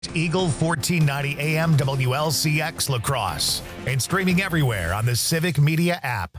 Eagle 1490 AM WLCX La Crosse and streaming everywhere on the Civic Media app.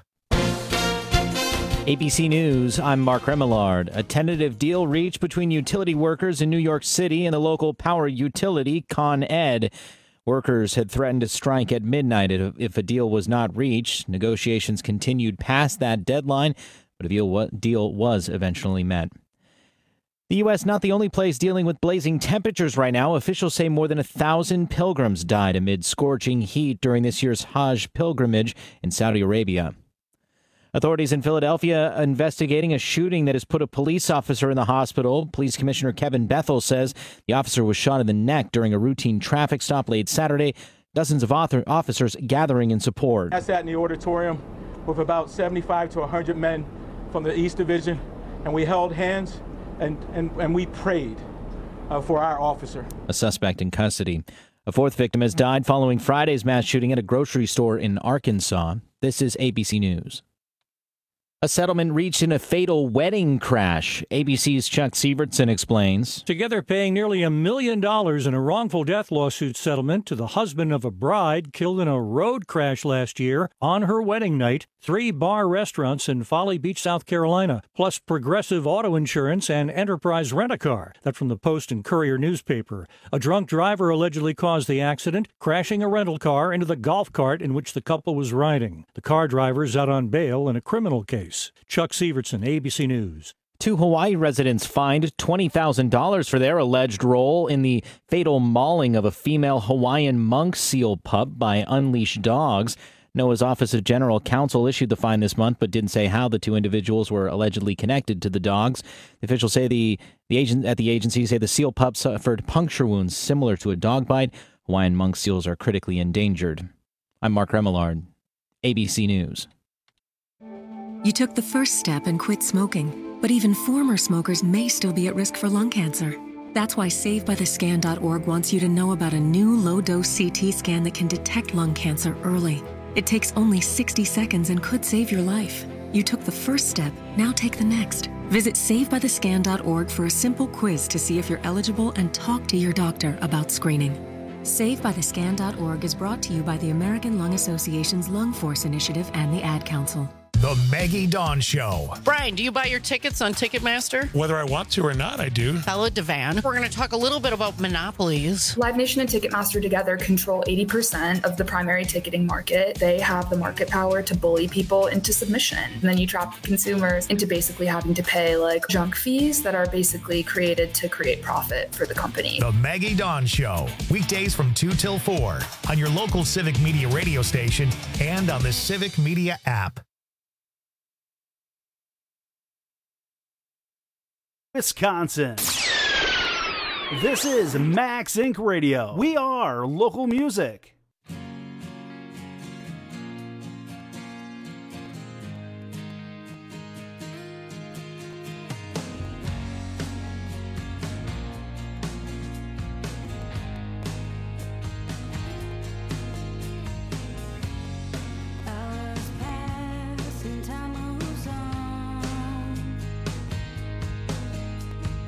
ABC News, I'm Mark Remillard. A tentative deal reached between utility workers in New York City and the local power utility, Con Ed. Workers had threatened to strike at midnight if a deal was not reached. Negotiations continued past that deadline, but a deal was eventually met. The U.S. not the only place dealing with blazing temperatures right now. Officials say more than 1,000 pilgrims died amid scorching heat during this year's Hajj pilgrimage in Saudi Arabia. Authorities in Philadelphia investigating a shooting that has put a police officer in the hospital. Police Commissioner Kevin Bethel says the officer was shot in the neck during a routine traffic stop late Saturday. Dozens of officers gathering in support. I sat in the auditorium with about 75 to 100 men from the East Division, and we held hands and we prayed for our officer. A suspect in custody. A fourth victim has died following Friday's mass shooting at a grocery store in Arkansas. This is ABC News. A settlement reached in a fatal wedding crash. ABC's Chuck Sievertson explains. Together paying nearly $1 million in a wrongful death lawsuit settlement to the husband of a bride killed in a road crash last year on her wedding night. 3 bar restaurants in Folly Beach, South Carolina, plus Progressive Auto Insurance and Enterprise Rent-A-Car. That from the Post and Courier newspaper. A drunk driver allegedly caused the accident, crashing a rental car into the golf cart in which the couple was riding. The car driver is out on bail in a criminal case. Chuck Sievertson, ABC News. 2 Hawaii residents fined $20,000 for their alleged role in the fatal mauling of a female Hawaiian monk seal pup by unleashed dogs. NOAA's Office of General Counsel issued the fine this month, but didn't say how the 2 individuals were allegedly connected to the dogs. The officials say the agency say the seal pup suffered puncture wounds similar to a dog bite. Hawaiian monk seals are critically endangered. I'm Mark Remillard, ABC News. You took the first step and quit smoking, but even former smokers may still be at risk for lung cancer. That's why SaveByTheScan.org wants you to know about a new low-dose CT scan that can detect lung cancer early. It takes only 60 seconds and could save your life. You took the first step, now take the next. Visit SaveByTheScan.org for a simple quiz to see if you're eligible and talk to your doctor about screening. SaveByTheScan.org is brought to you by the American Lung Association's Lung Force Initiative and the Ad Council. The Maggie Dawn Show. Brian, do you buy your tickets on Ticketmaster? Whether I want to or not, I do. Bella Devan. We're going to talk a little bit about monopolies. Live Nation and Ticketmaster together control 80% of the primary ticketing market. They have the market power to bully people into submission. And then you trap consumers into basically having to pay like junk fees that are basically created to create profit for the company. The Maggie Dawn Show. Weekdays from 2 till 4 on your local Civic Media radio station and on the Civic Media app. Wisconsin. This is Max Inc. Radio. We are local music.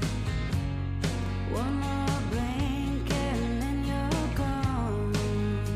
One more blink and then you're gone.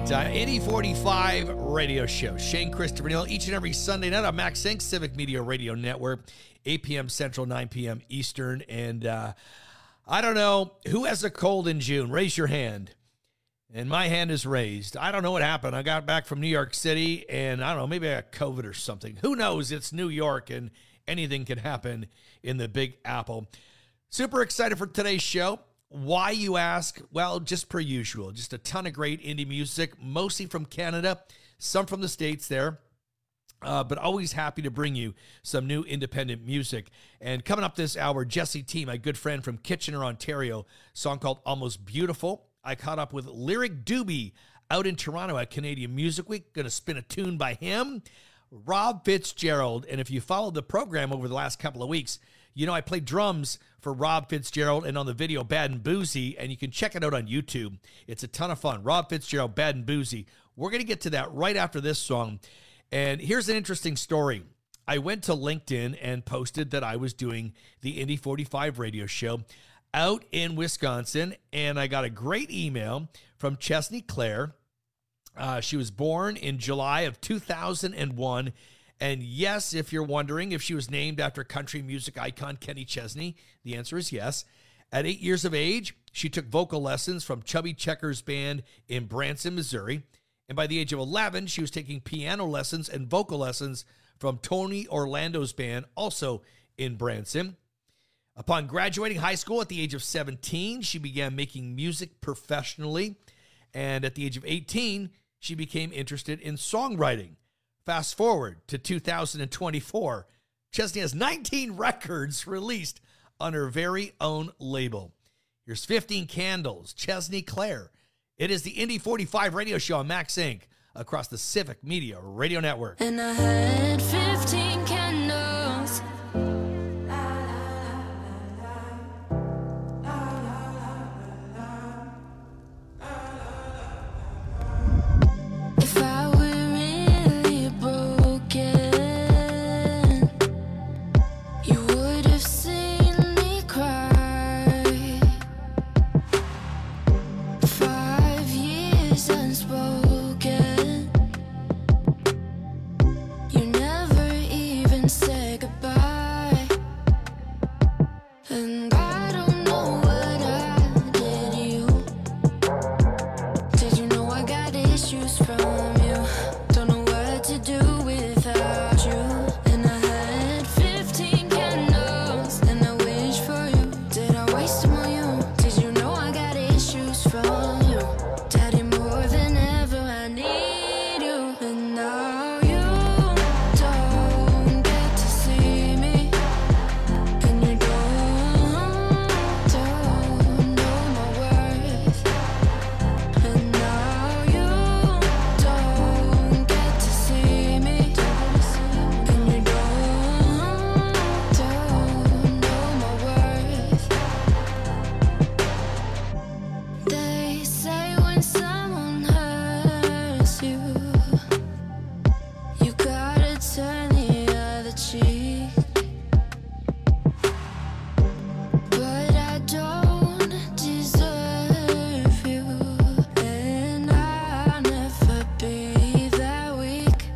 8045 radio show. Shane Christopher Neal, each and every Sunday night on Max Inc. Civic Media Radio Network, 8 p.m. Central, 9 p.m. Eastern. And I don't know, who has a cold in June? Raise your hand. And my hand is raised. I don't know what happened. I got back from New York City, and I don't know, maybe I got COVID or something. Who knows? It's New York, and anything can happen in the Big Apple. Super excited for today's show. Why, you ask? Well, just per usual. Just a ton of great indie music, mostly from Canada, some from the States there. But always happy to bring you some new independent music. And coming up this hour, Jesse T, my good friend from Kitchener, Ontario, song called Almost Beautiful. I caught up with Lyric Doobie out in Toronto at Canadian Music Week. Going to spin a tune by him. Rob Fitzgerald. And if you followed the program over the last couple of weeks, you know I played drums for Rob Fitzgerald and on the video Bad and Boozy, and you can check it out on YouTube. It's a ton of fun. Rob Fitzgerald, Bad and Boozy. We're going to get to that right after this song. And here's an interesting story. I went to LinkedIn and posted that I was doing the Indy 45 radio show out in Wisconsin, and I got a great email from Chesney Clare. She was born in July of 2001. And yes, if you're wondering if she was named after country music icon Kenny Chesney, the answer is yes. At 8 years of age, she took vocal lessons from Chubby Checkers Band in Branson, Missouri. And by the age of 11, she was taking piano lessons and vocal lessons from Tony Orlando's band, also in Branson. Upon graduating high school at the age of 17, she began making music professionally. And at the age of 18, she became interested in songwriting. Fast forward to 2024, Chesney has 19 records released on her very own label. Here's 15 Candles, Chesney Clare. It is the Indy 45 radio show on Max Inc. across the Civic Media Radio Network. And I had 15 candles. If I were really broken, you would have seen me cry. 5 years unspoken, you never even said goodbye. And I don't know what I did you. Did you know I got issues from you? Don't know what to do without you. And I had 15 candles, and I wish for you. Did I waste them on you? Did you know I got issues from you? Daddy, more than ever I need you. And now you don't get to see me, and you don't know my worth. And now you don't get to see me, and you don't know my worth. They say when someone hurts you, you gotta turn the other cheek. But I don't deserve you, and I'll never be that weak.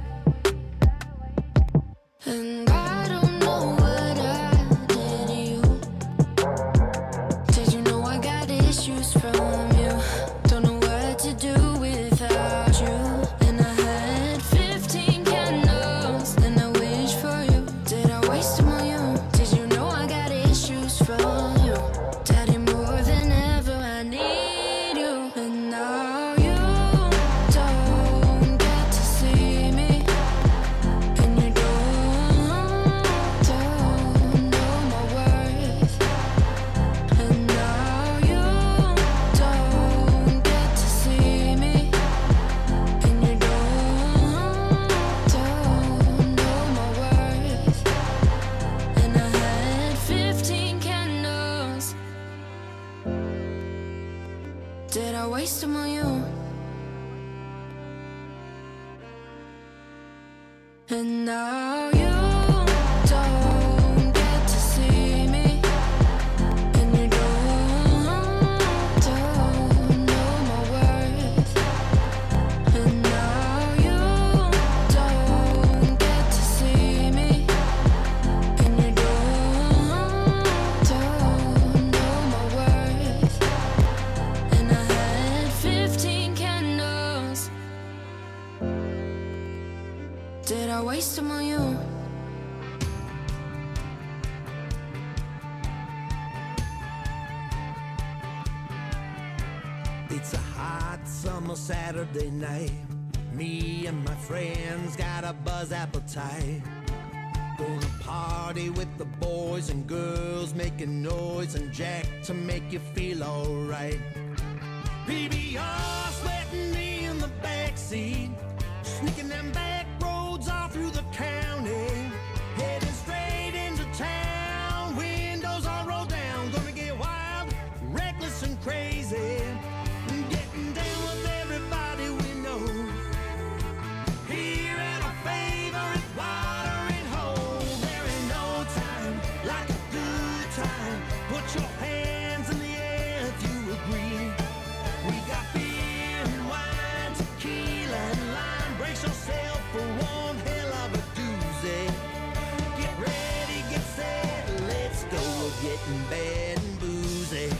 And I don't know what I did you. Did you know I got issues from you? Don't know what to do without you. And I had 15 candles, and I wish for you. Did I waste them on you? Did you know I got issues from you? Daddy, more than ever I need you. And now you don't get to see me, and you don't know my worth. And now you don't get to see me, and you don't know my worth. And I had 15 candles. Did I waste them on you? And now you don't get to see me, and you don't know my worth. Did I waste them on you? It's a hot summer Saturday night. Me and my friends got a buzz appetite. Gonna party with the boys and girls, making noise and jack to make you feel alright. PBR sweating me in the backseat, sneaking them back roads all through the county, heading straight into town, windows all rolled down. Gonna get wild, reckless and crazy, getting down with everybody we know. Here at our favorite watering hole, there ain't no time like a good time. Put your hands in the air if you agree. We got beer and wine, tequila and lime. Brace yourself for one hell of a doozy. Get ready, get set, let's go. We're getting bad and boozy.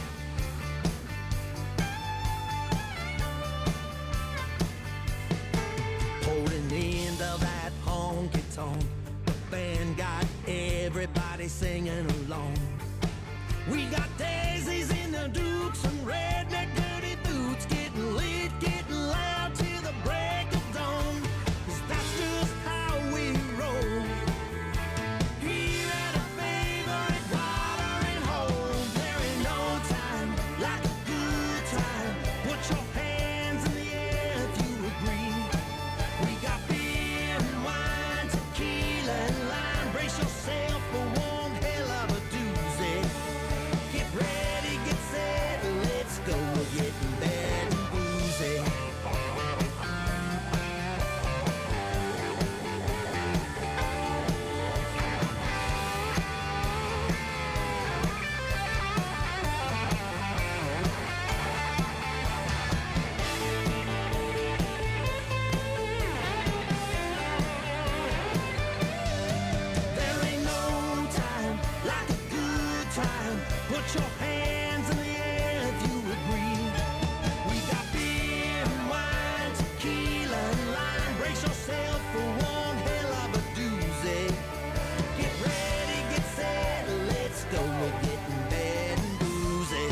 Holding into that honky tonk, the band got everybody singing along. We got daisies in the dukes and redneck dirty boots, getting lit, getting loud till the break of dawn. 'Cause that's just how we roll. Here at a favorite watering hole, there ain't no time like a good time. Put your hands in the air if you agree. We got beer and wine, tequila and lime. Brace yourself for one hell of a doozy. Get ready, get set, let's go. We're getting bad and boozy. There ain't no time like a good time. Put your hands in the air if you agree. We got beer and wine, tequila and lime. Brace yourself for one hell of a doozy. Get ready, get set, let's go. We're getting bad and boozy.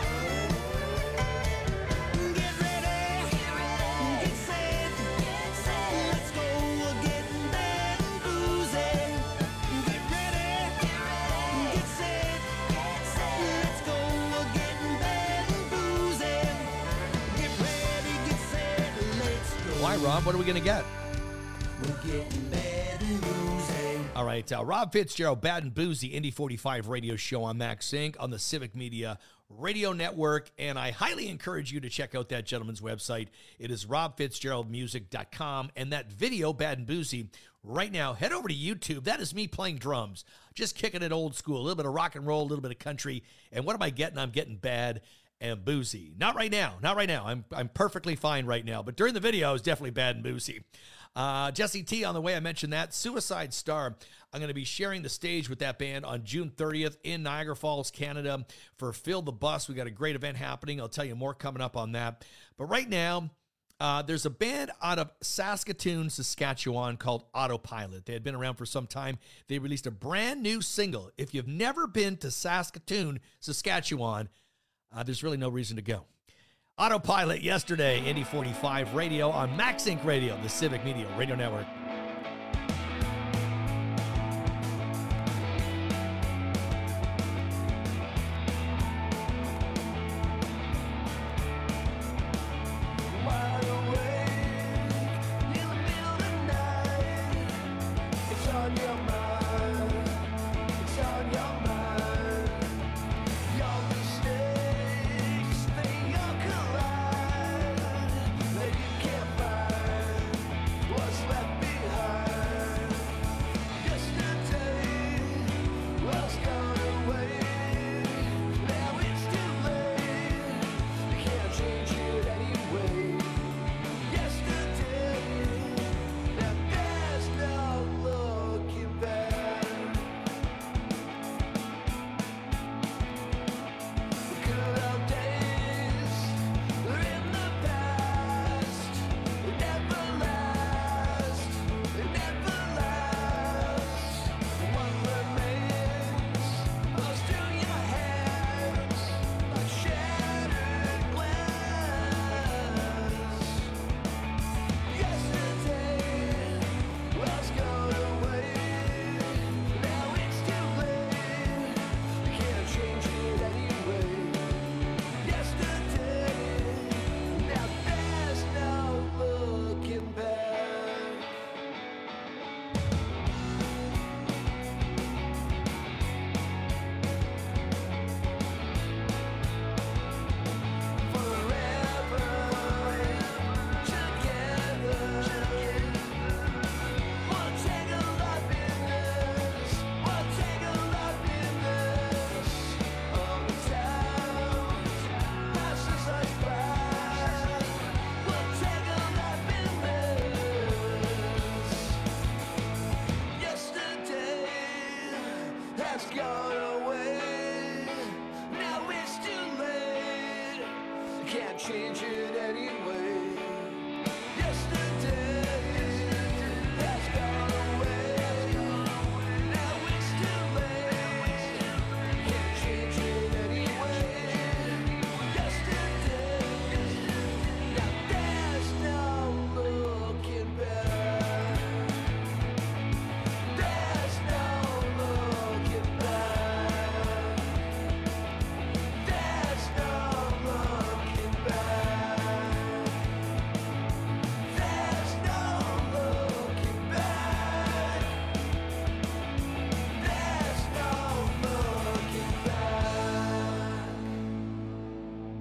Get ready, get set, let's go. We're getting bad and boozy. Get ready, get set, let's go. We're getting bad and boozy. Get ready, get set, let's go. Why, Rob? What are we going to get? We're getting bad and boozy. All right, Rob Fitzgerald, Bad and Boozy, Indy 45 radio show on Max Inc. on the Civic Media Radio Network, and I highly encourage you to check out that gentleman's website. It is robfitzgeraldmusic.com, and that video, Bad and Boozy, right now, head over to YouTube. That is me playing drums, just kicking it old school, a little bit of rock and roll, a little bit of country, and what am I getting? I'm getting bad and boozy. Not right now. I'm perfectly fine right now, but during the video, I was definitely bad and boozy. Jesse T on the way, I mentioned that. Suicide Star, I'm going to be sharing the stage with that band on June 30th in Niagara Falls, Canada for Fill the Bus. We got a great event happening. I'll tell you more coming up on that. But right now, there's a band out of Saskatoon, Saskatchewan called Autopilot. They had been around for some time. They released a brand new single. If you've never been to Saskatoon, Saskatchewan, there's really no reason to go. Autopilot yesterday, Indy 45 radio on Max Inc. Radio, the Civic Media Radio Network. gone away. Now it's too late. Can't change it anyway. Yesterday has gone away. Now it's too late. Can't change it anyway. Yesterday, now there's no looking back. There's no looking back. There's no looking back. There's no looking back. There's no looking back.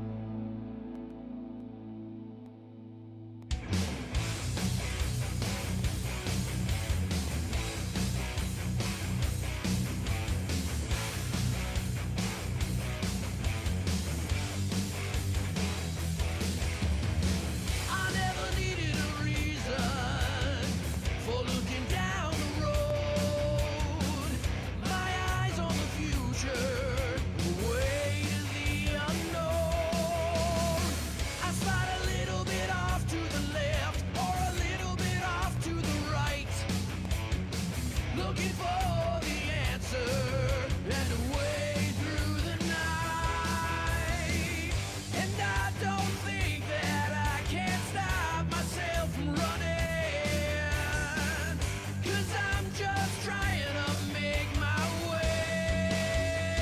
I never needed a reason for looking down the road. My eyes on the future, way to the unknown. I slide a little bit off to the left or a little bit off to the right, looking for the answer and a way through the night. And I don't think that I can stop myself from running, 'cause I'm just trying to make my way.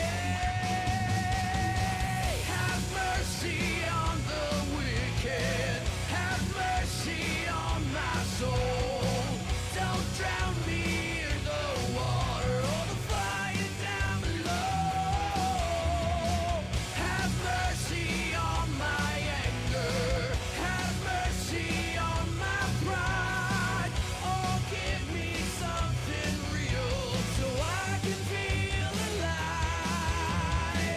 Have mercy on the wicked, have mercy on my soul. Don't drown me in the water or the fire down below. Have mercy on my anger, have mercy on my pride. Oh, give me something real so I can feel alive.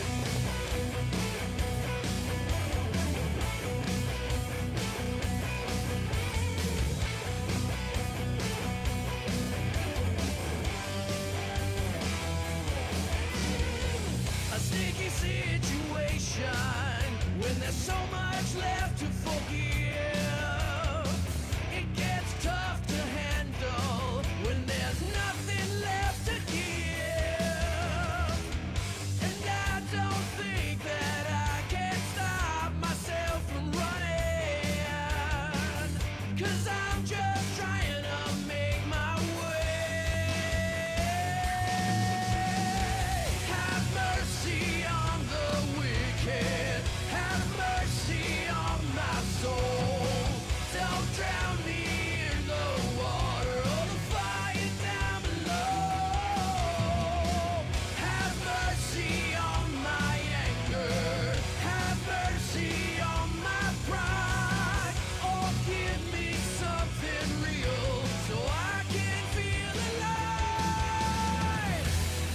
A sticky situation when there's so much left to forgive. It gets tough to handle when there's nothing left to give. And I don't think that I can stop myself from running, 'cause I'm just trying to make my way. Have mercy on the wicked, have mercy on my soul. Don't drown me in the water or the fire down below. Have mercy on my anger, have mercy on my pride. Oh, give me something real so I can feel alive.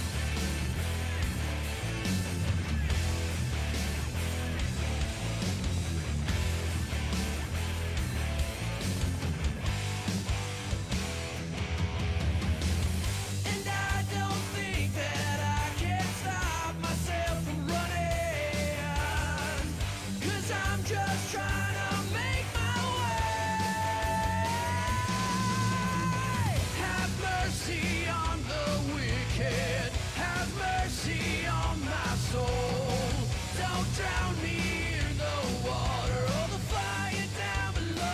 And I don't think that I can stop myself from running, 'cause I'm just trying to make my way. Have mercy on the wicked, have mercy on my soul. Don't drown me in the water or the fire down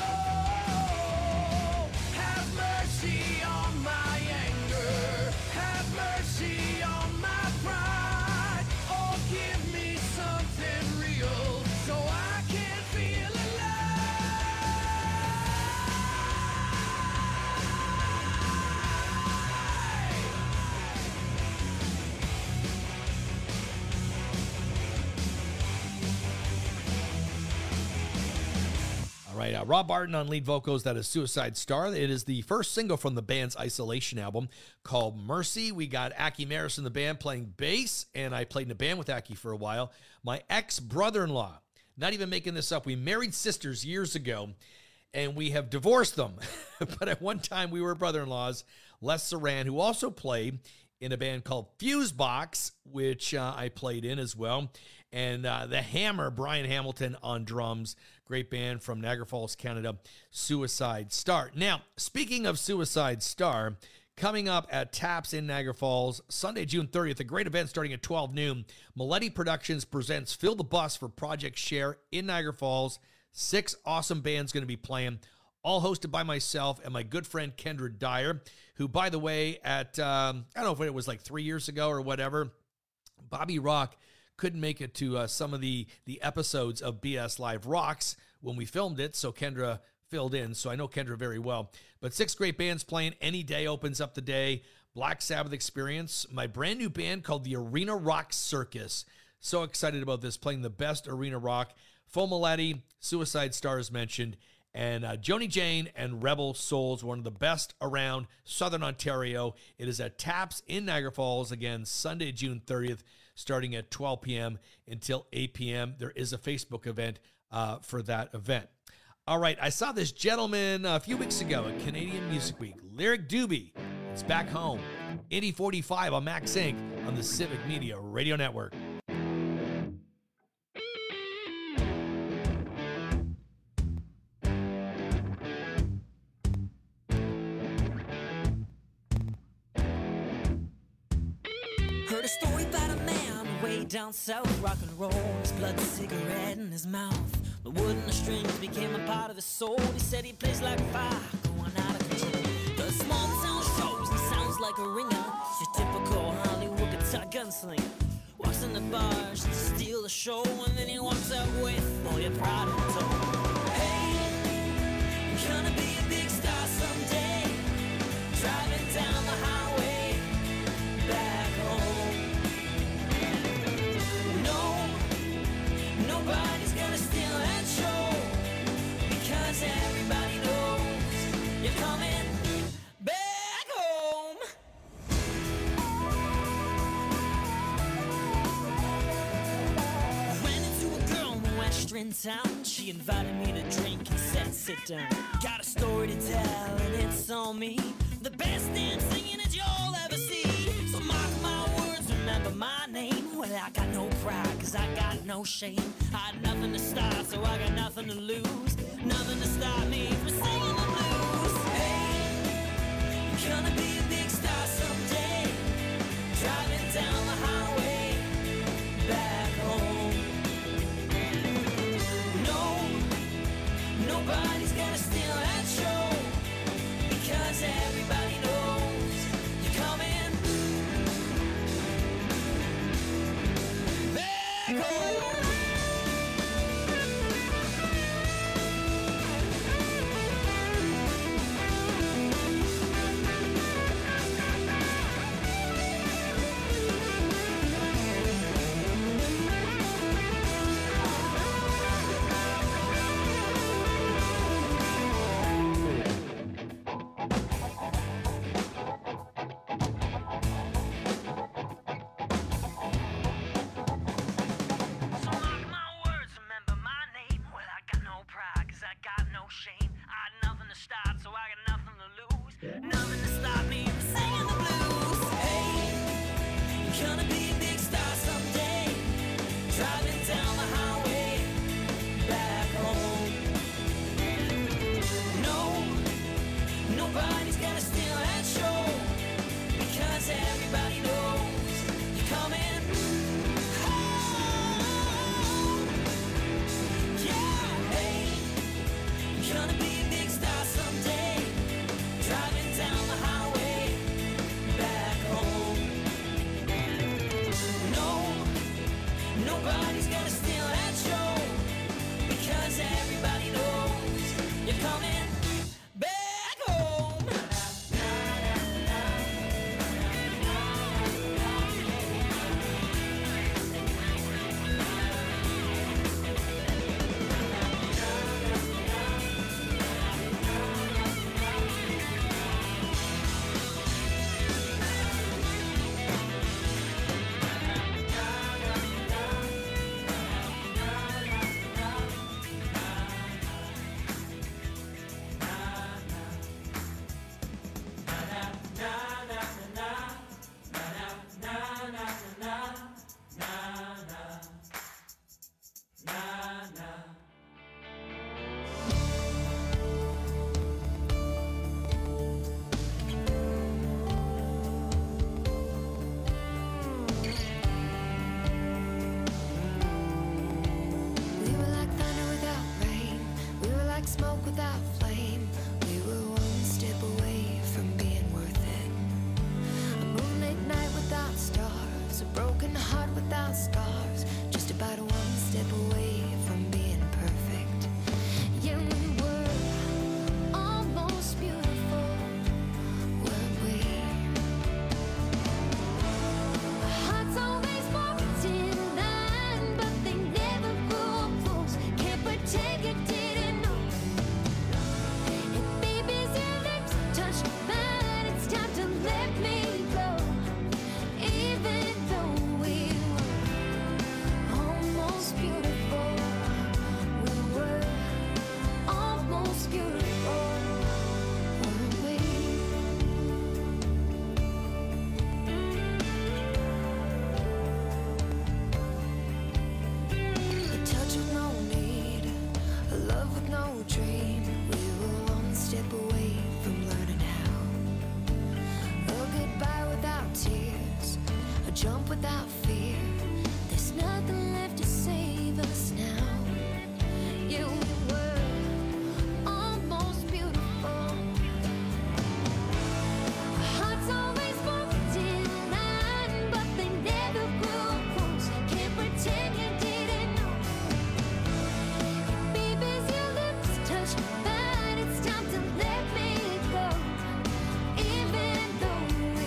below. Have mercy on my anger, have mercy on my pride. Oh, give me something real so I can feel All right, Rob Barton on lead vocals. That is Suicide Star. It is the first single from the band's Isolation album called Mercy. We got Aki Maris in the band playing bass, and I played in a band with Aki for a while. My ex-brother-in-law, not even making this up, we married sisters years ago, and we have divorced them. But at one time, we were brother-in-laws. Les Saran, who also played in a band called Fusebox, which I played in as well. And The Hammer, Brian Hamilton on drums. Great band from Niagara Falls, Canada, Suicide Star. Now, speaking of Suicide Star, coming up at Taps in Niagara Falls, Sunday, June 30th, a great event starting at 12 noon. Maletti Productions presents Fill the Bus for Project Share in Niagara Falls. 6 awesome bands going to be playing, all hosted by myself and my good friend Kendra Dyer, who, by the way, at, I don't know if it was like 3 years ago or whatever, Bobby Rock couldn't make it to some of the episodes of BS Live Rocks when we filmed it, so Kendra filled in, so I know Kendra very well. But 6 great bands playing. Any Day opens up the day. Black Sabbath Experience, my brand new band called the Arena Rock Circus. So excited about this, playing the best arena rock. Full Maletti, Suicide Stars mentioned, and Joni Jane and Rebel Souls, one of the best around Southern Ontario. It is at Taps in Niagara Falls, again, Sunday, June 30th, starting at 12 p.m. until 8 p.m. There is a Facebook event for that event. All right, I saw this gentleman a few weeks ago at Canadian Music Week, Lyric Doobie. It's back home, Indie 45 on Max Inc. on the Civic Media Radio Network. Heard a story about a man way down south, rock and roll, his blood cigarette in his mouth. The wood and the strings became a part of his soul. He said he plays like fire, going out of control. The small town shows, he sounds like a ringer. Your typical Hollywood guitar gunslinger. Walks in the bars to steal the show, and then he walks out with all your pride and tow. Hey, you're gonna be a big star someday. Driving down the highway back home. No, nobody's gonna steal that show, because everybody knows you're coming back home. Ran into a girl in Western town. She invited me to drink and said, sit down. Got a story to tell and it's on me. The best damn singing that you'll ever see. So mark my words, remember my name. Well, I got no pride, cause I got no shame. I had nothing to start, so I got nothing to lose. Nothing to stop me from singing the blues. Hey, you're gonna be a big star someday. Driving down the highway back home. No, nobody's gonna steal that show, because everybody knows you're coming back home. jump without fear. There's nothing left to save us now. Yeah, we were almost beautiful. Hearts always walked in line, but they never grew close. Can't pretend you didn't know. Baby's your lips touch, but it's time to let me go. Even though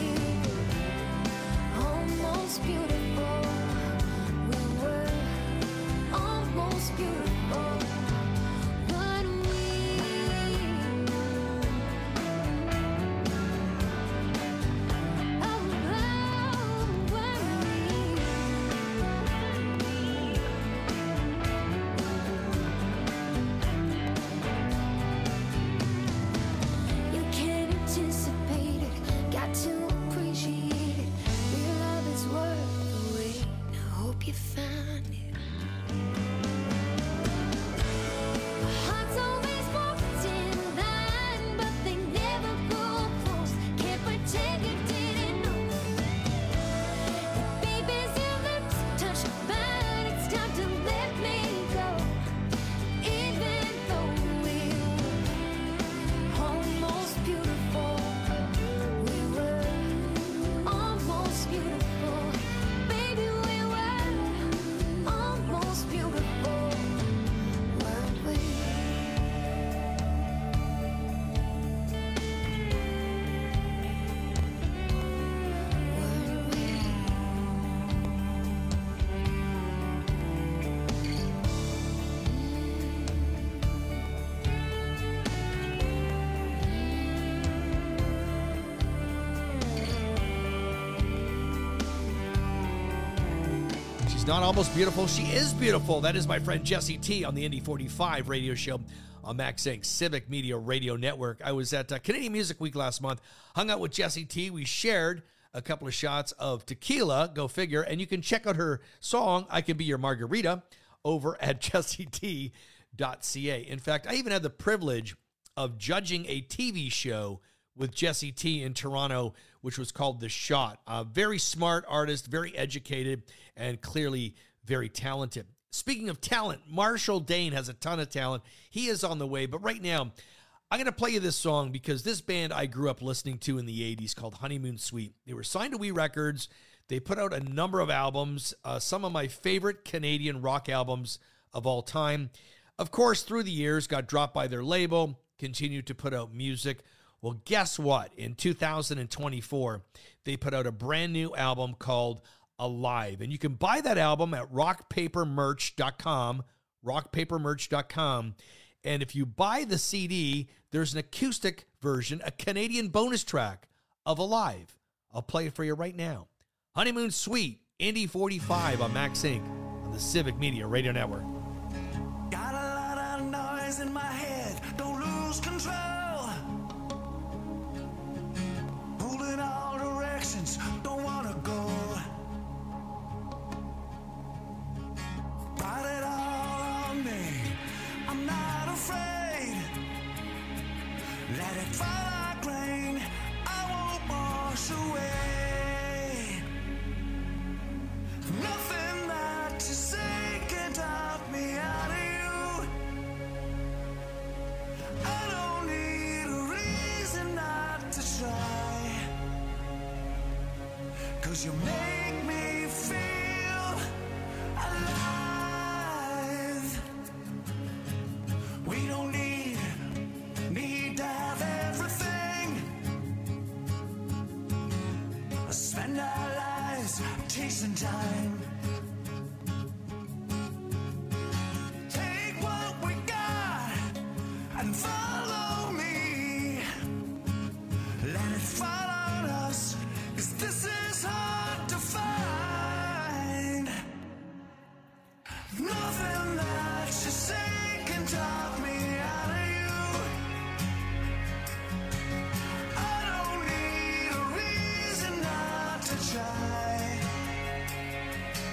we're almost beautiful, we were almost beautiful. But you can't anticipate it, got to appreciate it. Real love is worth the wait. I hope you find it. Hearts always walked in line, but they never go close. Can't pretend you didn't know. Baby's your lips touch, but it's time to let me go. Even though we're almost beautiful, we were almost beautiful. Baby, we were almost beautiful, weren't we? Weren't we? She's not almost beautiful. She is beautiful. That is my friend Jesse T on the Indy 45 radio show on Max Inc. Civic Media Radio Network. I was at Canadian Music Week last month, hung out with Jesse T. We shared a couple of shots of tequila, go figure, and you can check out her song, I Can Be Your Margarita, over at jesset.ca. In fact, I even had the privilege of judging a TV show with Jesse T in Toronto, which was called The Shot. A very smart artist, very educated, and clearly very talented. Speaking of talent, Marshall Dane has a ton of talent. He is on the way, but right now, I'm going to play you this song because this band I grew up listening to in the 80s called Honeymoon Suite. They were signed to We Records. They put out a number of albums, some of my favorite Canadian rock albums of all time. Of course, through the years, got dropped by their label, continued to put out music. Well, guess what? In 2024, they put out a brand new album called Alive. And you can buy that album at rockpapermerch.com, rockpapermerch.com. And if you buy the CD, there's an acoustic version, a Canadian bonus track of Alive. I'll play it for you right now. Honeymoon Suite, Indy 45 on Max Inc. on the Civic Media Radio Network. Got a lot of noise in my head, don't lose control. Pulled in all directions, don't wanna go. Brought it all on me, I'm not afraid. Let it fall like rain, I won't wash away. Nothing that you say can talk me out of you. I don't need a reason not to try. 'Cause you make me feel alive. We don't need to have everything. Spend our lives chasing time. Take what we got and follow me. Let it fall on us, 'cause this is hard to find. Nothing that you say can talk me out of you. I don't need a reason not to try.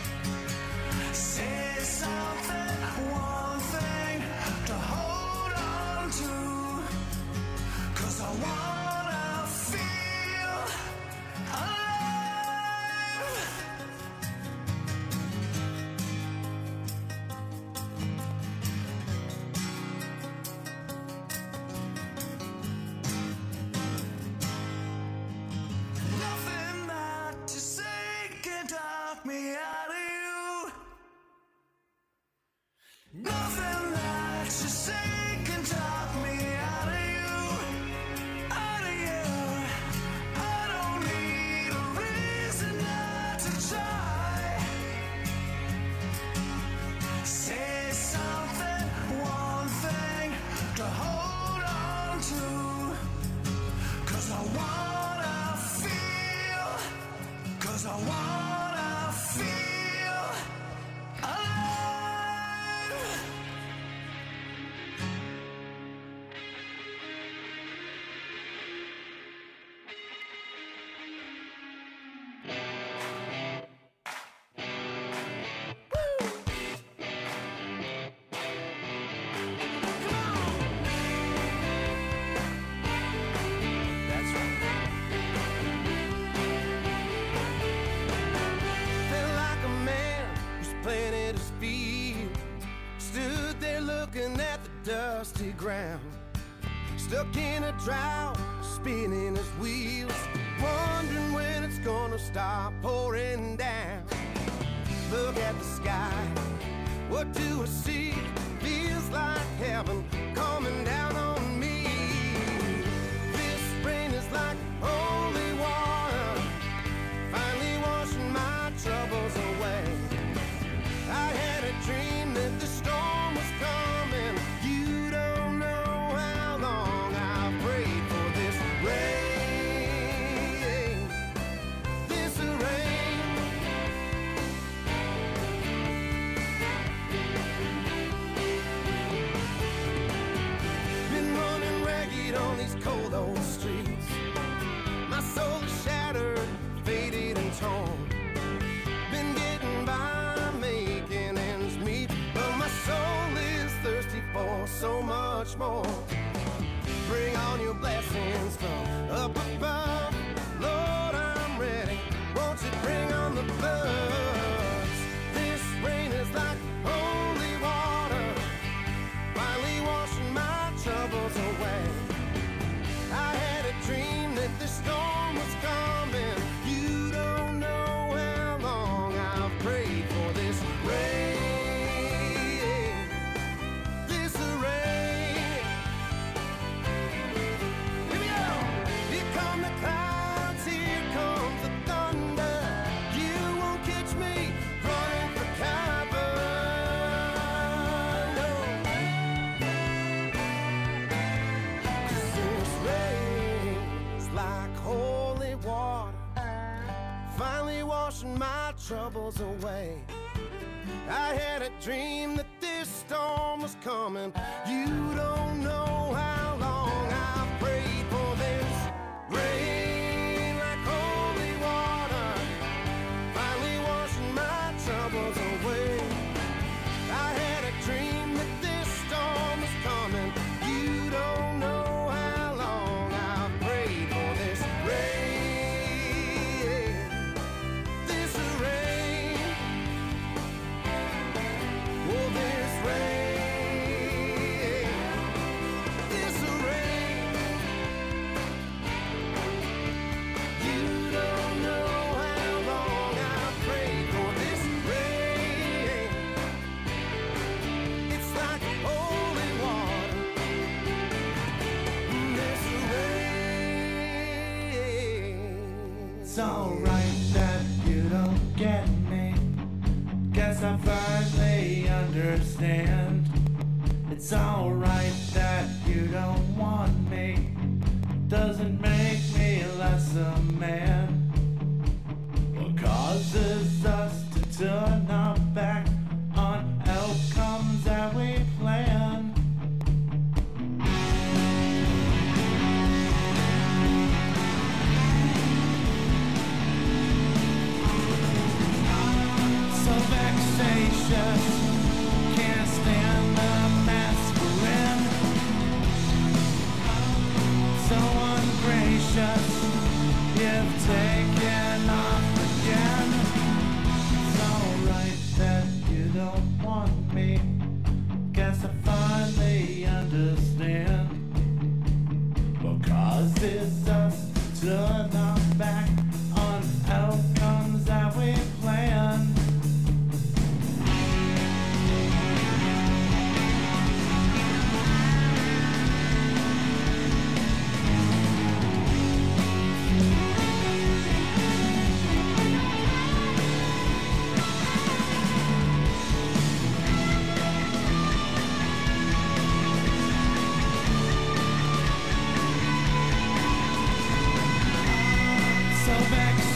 'Cause I wanna feel, 'cause I wanna feel alive. Felt like a man who's planted his feet, stood there looking at the dusty ground, stuck in a drought, spinning his wheels, wondering when it's gonna stop pouring down. Look at the sky, what do I see? Feels like heaven coming down on me. This rain is like holy water, finally washing my troubles away. I had a dream that the storm was coming. You don't know how long I've prayed for this rain, this rain. Been running ragged on these cold old streets. My soul is shattered, faded and torn. Been getting by, making ends meet, but my soul is thirsty for so much more. Bring on your blessings from up above, Lord, I'm ready. Won't you bring on the floods? This rain is like holy water, finally washing my troubles away. I had a dream that the storm was coming. You don't know how long I've prayed for this rain, this rain. Here we go. Here come the clouds, here comes the thunder. You won't catch me running for cover. No. 'Cause this rain's like holy water, finally washing my troubles away. I had a dream that this storm was coming. You don't know how long I've prayed for this rain, like holy water, finally washing my troubles away. I had a dream that this storm was coming. You don't know how long I've prayed for this rain, this rain. Oh, this rain, this rain. You don't know how long I've prayed for this rain. It's like holy water, this rain. It's alright that you don't get me. Guess I finally understand. It's alright that you don't want me. Doesn't make me less a man. What causes us to turn our back on outcomes that we plan? So vexatious, can't stand the mess we're in. So ungracious, you've taken off again. It's alright that you don't want me. Guess I finally understand. What causes us to turn our back on outcomes that we plan?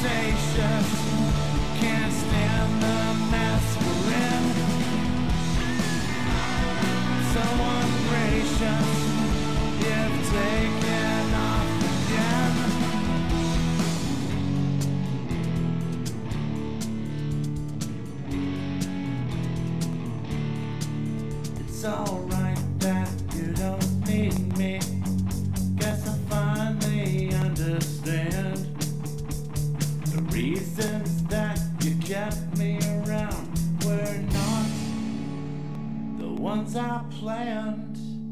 flirtatious. Can't stand the mess we're in. So ungracious. You've taken off again. It's alright that you don't need me. Guess I finally understand the reasons that you kept me around were not the ones I planned.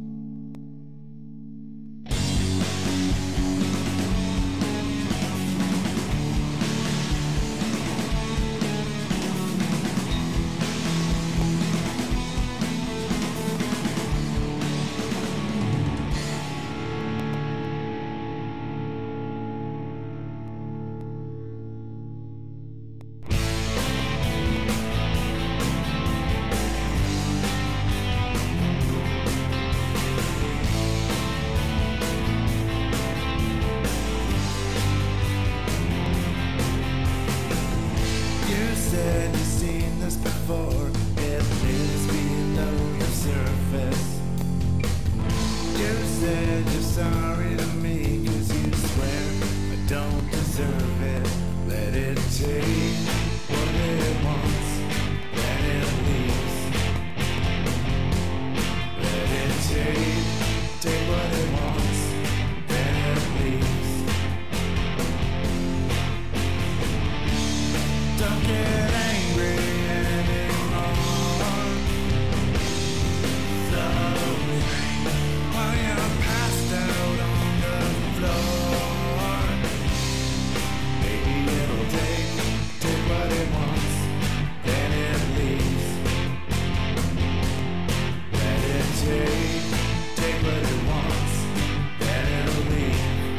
You said you've seen this before. It lives below your surface. You said you're sorry to me, 'cause you swear I don't deserve it. Let it take what it wants, then it leaves. Let it take what it wants, then it leaves. Don't get angry anymore. So while you're passed out on the floor, maybe it'll take what it wants, then it leaves. Let it take what it wants, then it'll leave.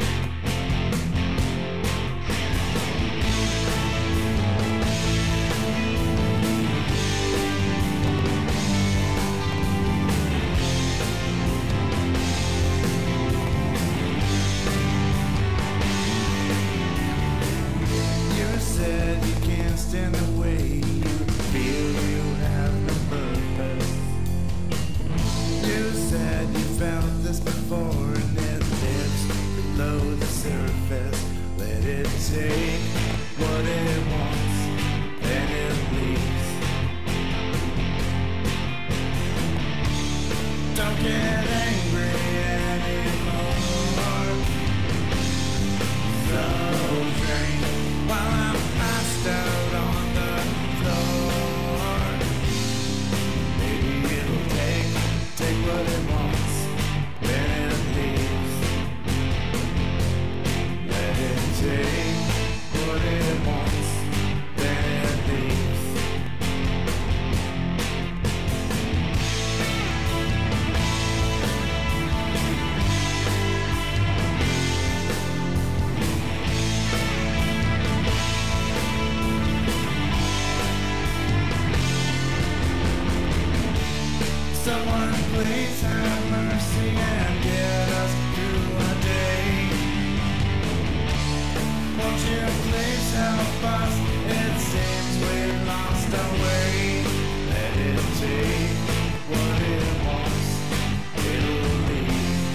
You said you can't stand the way you feel, you have no purpose. You said you felt this before and it lives below the surface. Let it take what it wants, then it leaves. Don't get angry anymore. So drink while I'm passed out on the floor. Maybe it'll take what it wants, then it leaves. Let it take what it wants, then it leaves. Someone please have mercy and get us through a day. Won't you please help us? It seems we've lost our way. Let it take what it wants, it'll leave.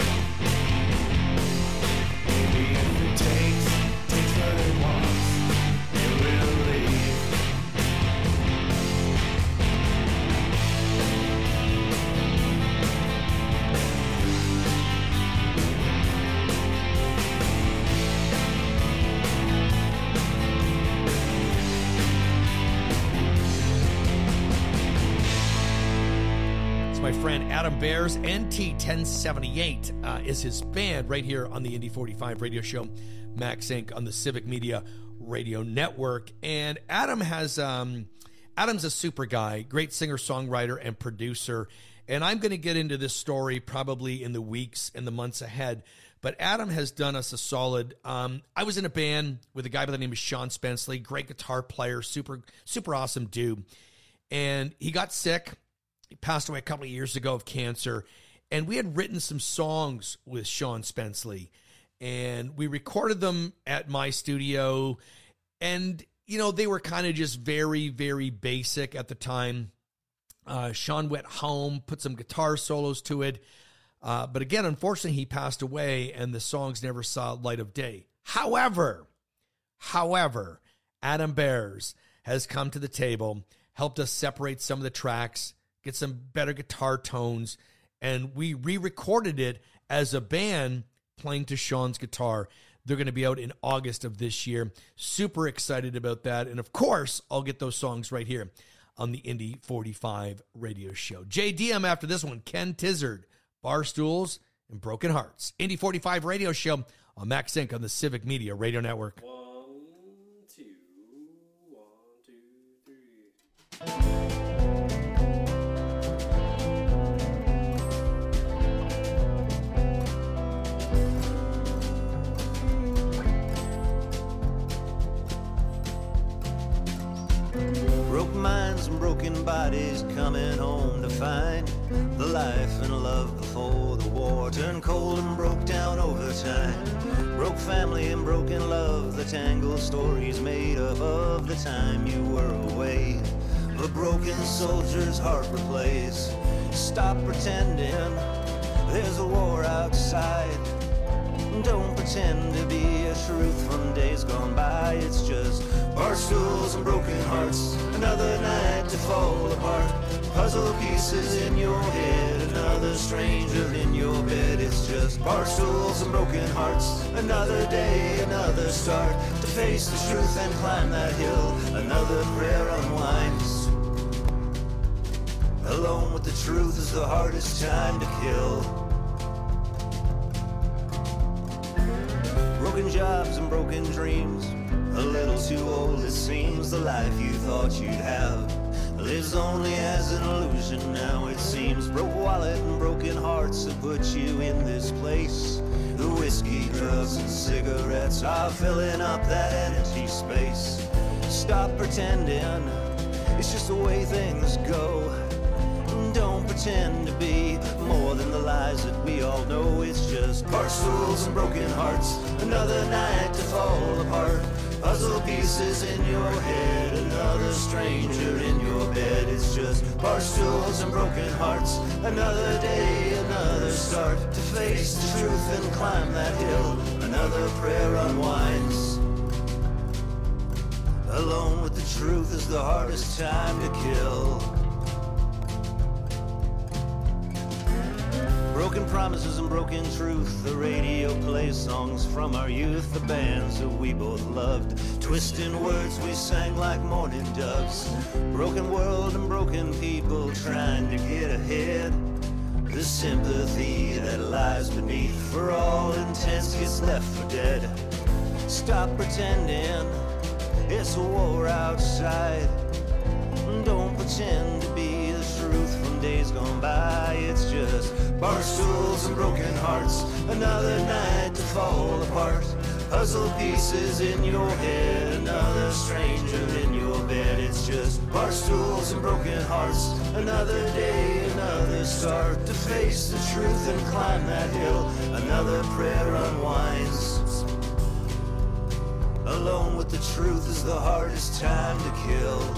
Maybe if it takes what it wants, it will leave. It's my friend Adam Bears. NT 1078 is his band right here on the Indy 45 radio show, Max Inc. on the Civic Media Radio Network. And Adam has Adam's a super guy, great singer-songwriter and producer. And I'm going to get into this story probably in the weeks and the months ahead. But Adam has done us a solid. I was in a band with a guy by the name of Sean Spenceley, great guitar player, super awesome dude. And he got sick. He passed away a couple of years ago of cancer. And we had written some songs with Sean Spenceley. And we recorded them at my studio. And, they were kind of just very, very basic at the time. Sean went home, put some guitar solos to it. But again, unfortunately, he passed away and the songs never saw light of day. However, Adam Bears has come to the table, helped us separate some of the tracks, get some better guitar tones, and we re-recorded it as a band playing to Sean's guitar. They're going to be out in August of this year. Super excited about that. And of course, I'll get those songs right here on the Indy 45 radio show. JDM after this one, Ken Tizzard, Barstools and Broken Hearts. Indy 45 radio show on Max Inc. on the Civic Media Radio Network. 1, 2, 1, 2, 3. Broken minds and broken bodies coming home to find the life and love before the war turned cold and broke down over time. Broke family and broken love, the tangled stories made up of the time you were away. A broken soldier's heart replays. Stop pretending there's a war outside. Don't pretend to be a truth from days gone by. It's just barstools and broken hearts. Another night to fall apart. Puzzle pieces in your head. Another stranger in your bed. It's just barstools and broken hearts. Another day, another start. To face the truth and climb that hill. Another prayer unwinds. Alone with the truth is the hardest time to kill. Broken jobs and broken dreams. A little too old it seems. The life you thought you'd have lives only as an illusion now it seems. Broke wallet and broken hearts have put you in this place. The whiskey, drugs and cigarettes are filling up that empty space. Stop pretending it's just the way things go. Don't pretend to be more than the lies that we all know. It's just barstools and broken hearts. Another night to fall apart. Puzzle pieces in your head. Another stranger in your bed. It's just barstools and broken hearts. Another day, another start. To face the truth and climb that hill. Another prayer unwinds. Alone with the truth is the hardest time to kill. Broken promises and broken truth. The radio plays songs from our youth. The bands that we both loved. Twisting words we sang like mourning doves. Broken world and broken people trying to get ahead. The sympathy that lies beneath for all intents gets left for dead. Stop pretending it's a war outside. Don't pretend to be the truth from days gone by. It's just barstools and broken hearts. Another night to fall apart. Puzzle pieces in your head. Another stranger in your bed. It's just barstools and broken hearts. Another day, another start. To face the truth and climb that hill. Another prayer unwinds. Alone with the truth is the hardest time to kill.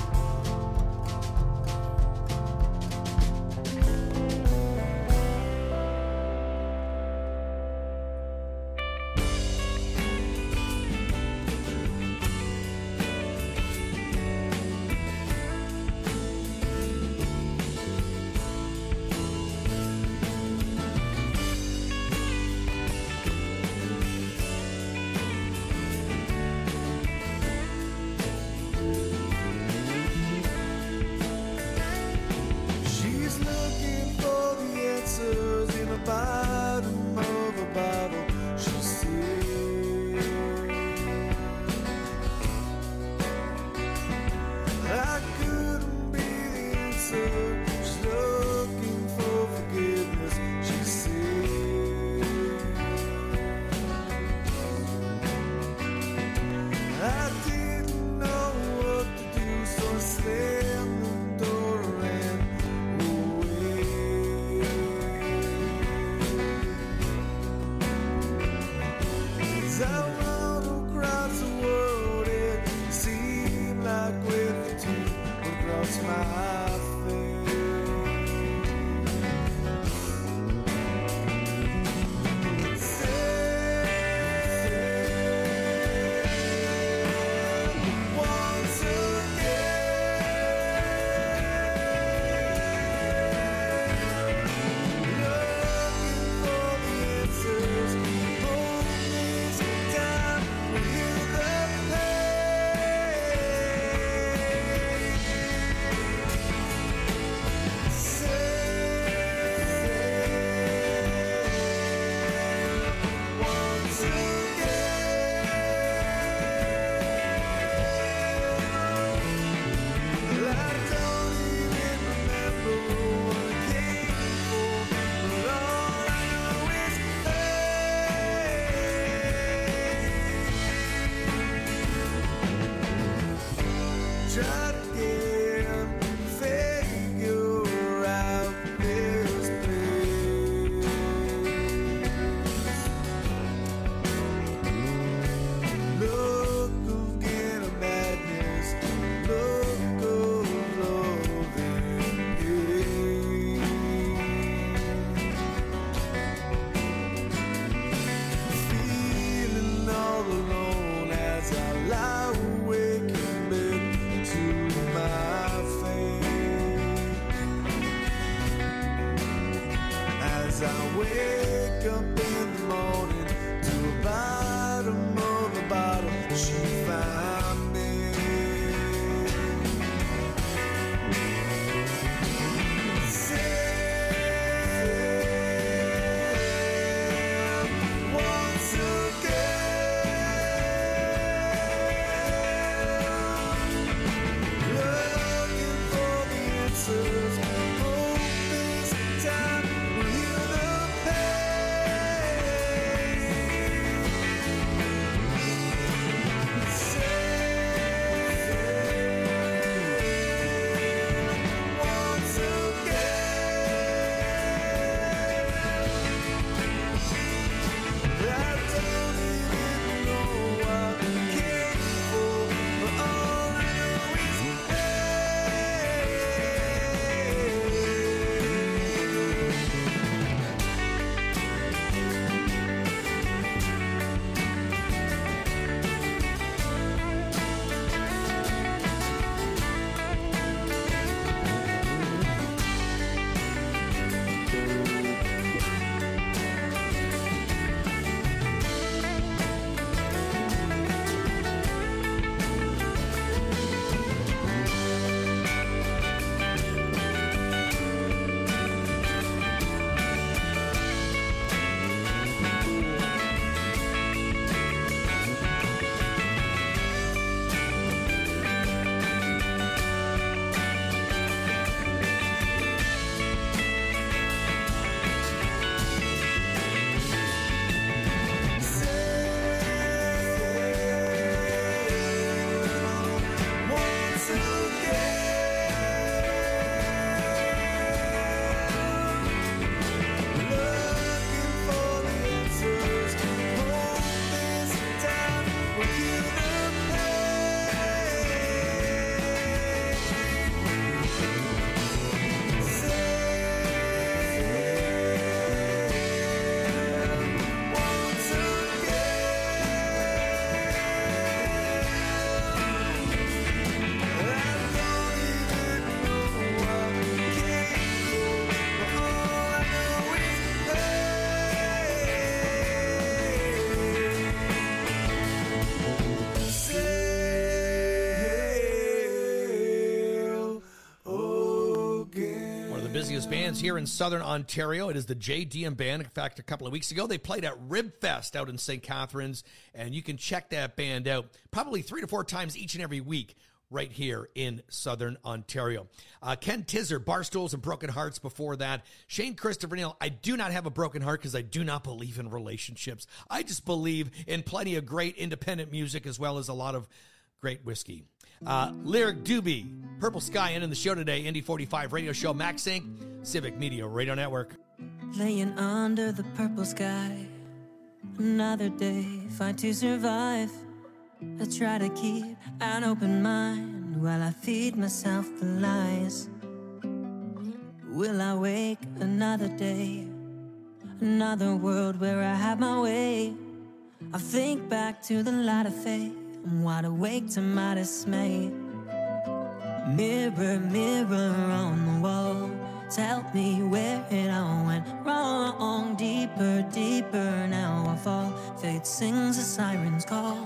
busiest bands here in Southern Ontario. It is the JDM Band. In fact, a couple of weeks ago, they played at Rib Fest out in St. Catharines, and you can check that band out probably 3 to 4 times each and every week right here in Southern Ontario. Ken Tizzer, Barstools and Broken Hearts before that. Shane Christopher Neal, I do not have a broken heart because I do not believe in relationships. I just believe in plenty of great independent music as well as a lot of great whiskey. Lyric Doobie, Purple Sky, ending the show today. Indy 45 radio show, Max Inc., Civic Media Radio Network. Laying under the purple sky, another day, fight to survive. I try to keep an open mind while I feed myself the lies. Will I wake another day, another world where I have my way? I think back to the light of faith. I'm wide awake to my dismay. Mirror, mirror on the wall, tell me where it all went wrong. Deeper, deeper, now I fall. Fate sings a siren's call.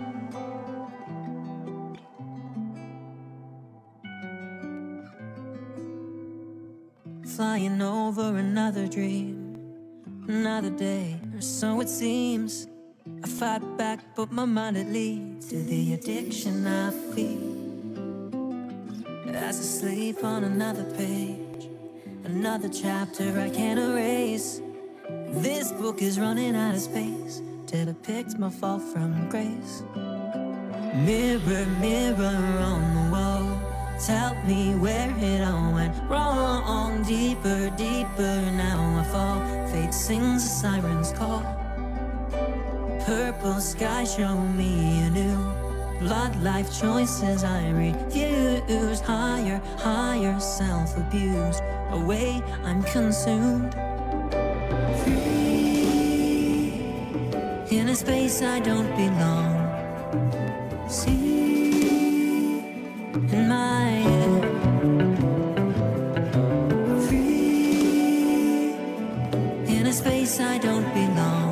Flying over another dream, another day, or so it seems. I fight back, but my mind it leads to the addiction I feel. As I sleep on another page, another chapter I can't erase. This book is running out of space to depict my fall from grace. Mirror, mirror on the wall, tell me where it all went wrong. Deeper, deeper, now I fall. Fate sings a siren's call. Purple sky, show me anew. Blood, life choices I refuse. Higher, higher, self-abused. Away, I'm consumed. Free, in a space I don't belong. See, in my head. Free, in a space I don't belong.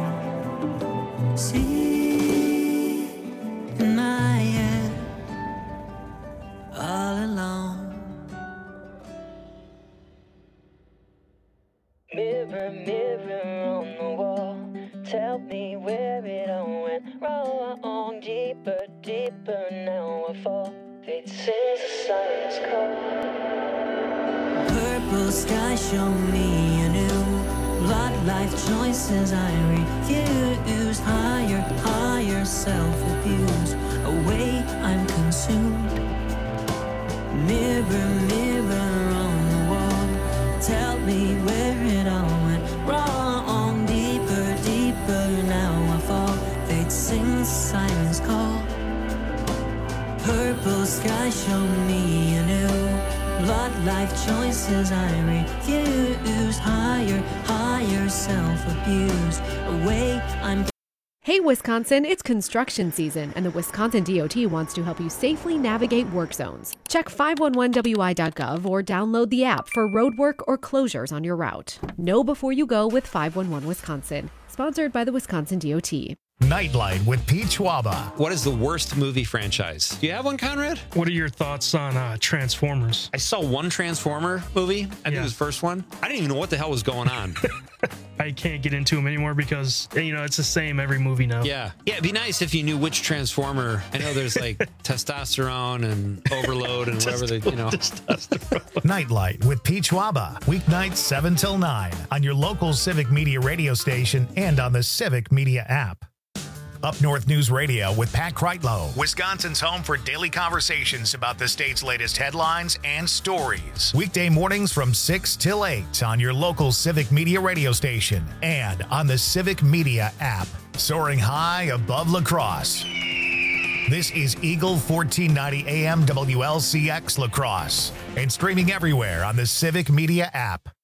See, in my head, all alone. Mirror, mirror on the wall, tell me where it all went wrong. Deeper, deeper, now I fall. Fate sings a siren's call. Purple sky, show me anew. Blood, life choices I refuse. Higher, higher, self-abuse. Away, I'm consumed. Mirror, mirror on the wall, tell me where it all went wrong. Deeper, deeper, now I fall. Fate sings siren's call. Purple sky, show me anew. Blood, life choices I refuse. Higher, higher, self-abuse. Away, I'm. Hey Wisconsin, it's construction season, and the Wisconsin DOT wants to help you safely navigate work zones. Check 511wi.gov or download the app for roadwork or closures on your route. Know before you go with 511 Wisconsin. Sponsored by the Wisconsin DOT. Nightlight with Pete Schwaba. What is the worst movie franchise? Do you have one, Conrad? What are your thoughts on Transformers? I saw one Transformer movie. I think it was the first one. I didn't even know what the hell was going on. I can't get into them anymore because, it's the same every movie now. Yeah, it'd be nice if you knew which Transformer. I know there's like testosterone and overload and whatever they, Nightlight with Pete Schwaba. Weeknights 7 till 9 on your local Civic Media radio station and on the Civic Media app. Up North News Radio with Pat Kreitlow, Wisconsin's home for daily conversations about the state's latest headlines and stories. Weekday mornings from 6 till 8 on your local Civic Media radio station and on the Civic Media app. Soaring high above La Crosse. This is Eagle 1490 AM WLCX La Crosse and streaming everywhere on the Civic Media app.